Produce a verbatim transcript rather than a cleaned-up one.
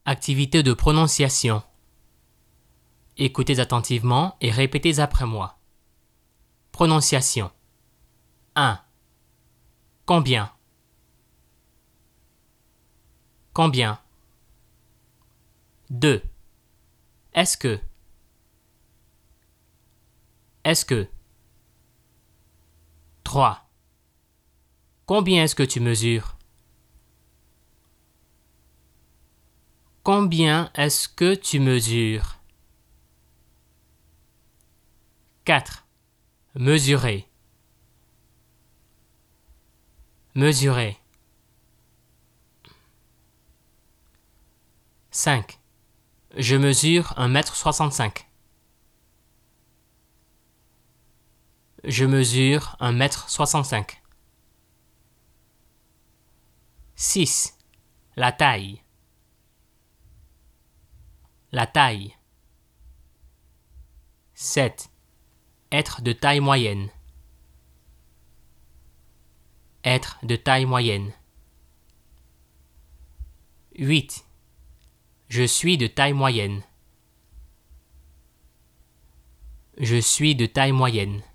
Activité de prononciation. Écoutez attentivement et répétez après moi. Prononciation. un. Combien? Combien? deux. Est-ce que? Est-ce que? trois. Combien est-ce que tu mesures? Combien est-ce que tu mesures? quatre. Mesurer. Mesurer. cinq. Je mesure un mètre soixante-cinq. Je mesure un mètre soixante-cinq. six. La taille. La taille. sept. Être de taille moyenne. Être de taille moyenne. huit. Je suis de taille moyenne. Je suis de taille moyenne.